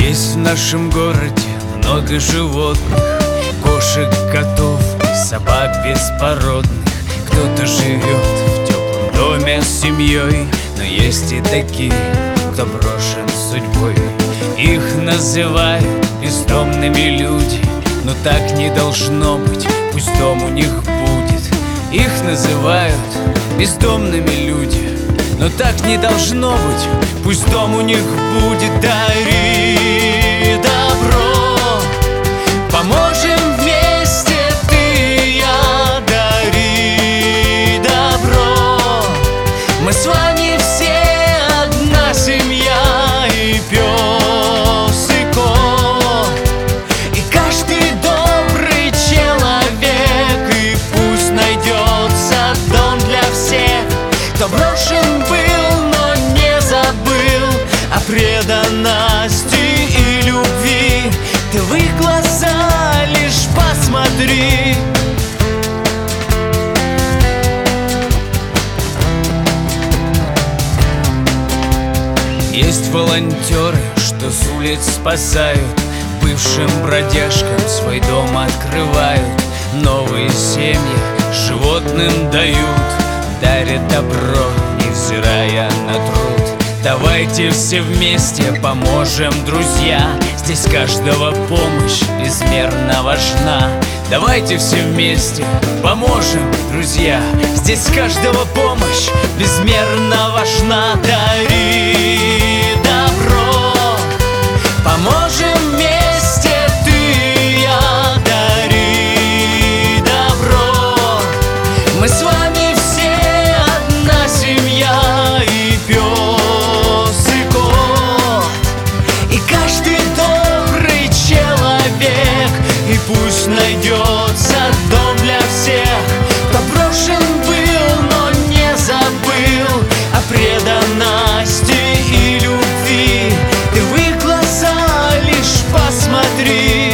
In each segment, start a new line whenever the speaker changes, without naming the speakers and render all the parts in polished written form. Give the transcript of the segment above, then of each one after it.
Есть в нашем городе много животных, кошек, котов и собак беспородных. Кто-то живет в теплом доме с семьей, но есть и такие, кто брошен судьбой. Их называют бездомными люди, но так не должно быть, пусть дом у них будет. Их называют бездомными люди, но так не должно быть, пусть дом у них будет. Дари добро, поможем вместе ты и я. Дари добро, мы с вами все одна семья, и пес, и кот, и каждый добрый человек. И пусть найдется дом для всех, кто брошен был, но не забыл о преданности и любви. Ты в их глаза лишь посмотри. Есть волонтеры, что с улиц спасают, бывшим бродяжкам свой дом открывают, новые семьи животным дают, дарят добро, невзирая на труд. Давайте все вместе поможем, друзья, здесь каждого помощь безмерно важна. Давайте все вместе поможем, друзья, здесь каждого помощь безмерно важна. Дари добро, поможем вместе ты и я. Дари добро, мы с вами все одна семья, и пес, и кот, и каждый добрый человек. И пусть найдется дом для всех, кто брошен был, но не забыл о преданности и любви. Ты в их глаза лишь посмотри.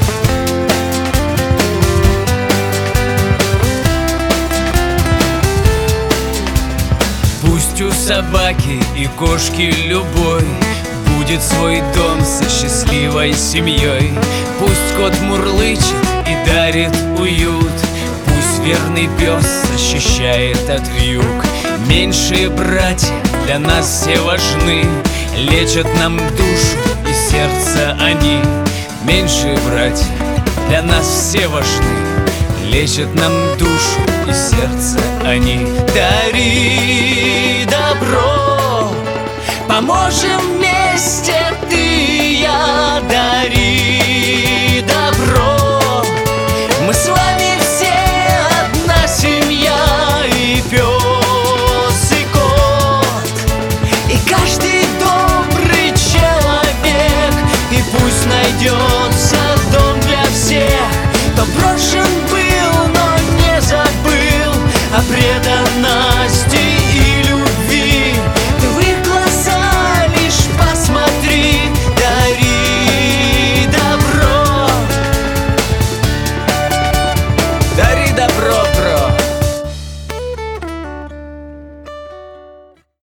Пусть у собаки и кошки любой будет свой дом со счастливой семьей. Пусть кот мурлычет и дарит уют, пусть верный пес защищает от вьюг. Меньшие братья для нас все важны, лечат нам душу и сердце они. Меньшие братья для нас все важны, лечат нам душу и сердце они. Дари добро, поможем вместе ты и я. Дари добро, мы с вами все одна семья, и пес, и кот, и каждый добрый человек. И пусть найдется дом для всех, кто брошен был, но не забыл о преданности